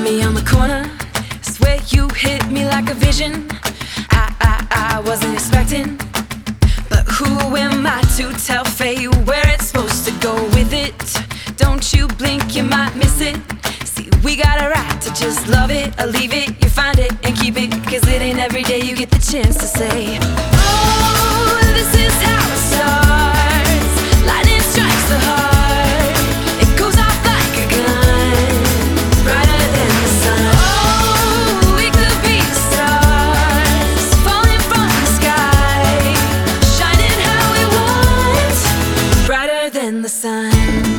me on the corner, swear you hit me like a vision. I wasn't expecting, but who am I to tell fate where it's supposed to go with it? Don't you blink, you might miss it. See, we got a right to just love it or leave it. You find it and keep it, 'cause it ain't every day you get the chance to say, oh, this is how it starts. Lightning strikes the heart, it goes off like a gun, brighter than the sun. Oh, we could be the stars, falling from the sky, shining how we want, brighter than the sun.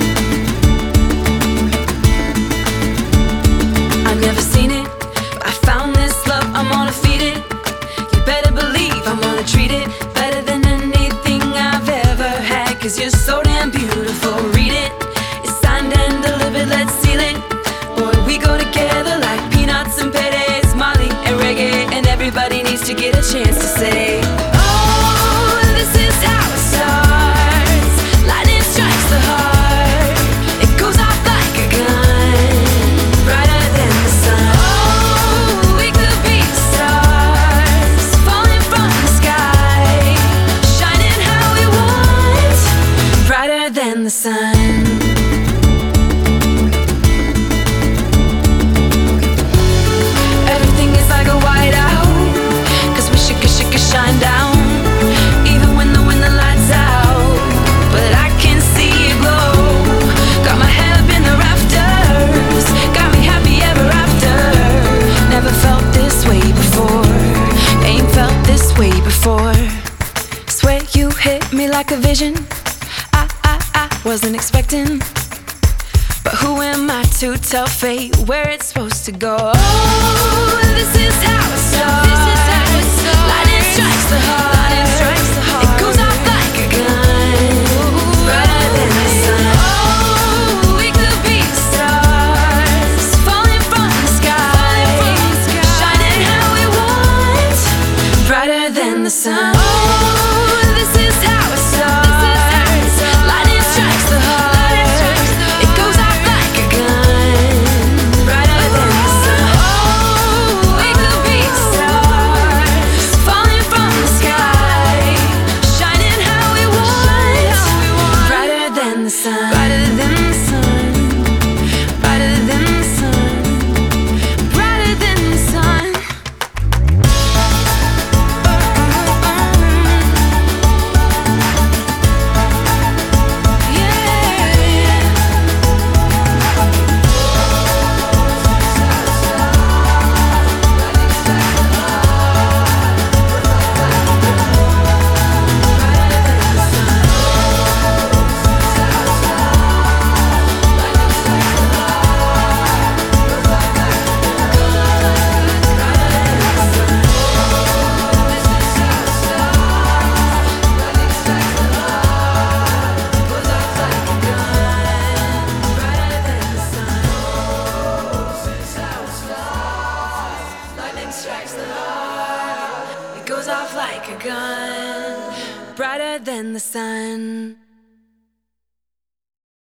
I've never seen it, but I found this love, I'm gonna feed it. You better believe I'm gonna treat it better than anything I've ever had, 'cause you're so damn beautiful. Read it, it's signed and delivered, let's seal it. Boy, we go together like peanuts and Perez, Molly and reggae, and everybody needs to get a chance to say, oh, this is how it starts. Lightning strikes the heart, it goes off like a gun, brighter than the sun. Oh, we could be the stars, falling from the sky, shining how we want, brighter than the sun. Everything is like a whiteout, 'cause we should shine down, even when the lights out. But I can see it glow, got my head up in the rafters, got me happy ever after. Never felt this way before, ain't felt this way before. Swear you hit me like a vision. I wasn't expecting, but who am I to tell fate where it's supposed to go? Oh, this is how it starts. Lightning strikes the heart, it goes off like a gun, brighter than the sun. Oh, we could be the stars, falling from the sky, shining how we want, brighter than the sun. Oh, this is how it starts. Lightning strikes the heart, it goes off like a gun, brighter than the sun. Oh, we could be the stars, falling from the sky, shining how we want, brighter than the sun, brighter than the sun, brighter than the sun, brighter than the sun. Strikes the heart, it goes off like a gun, brighter than the sun.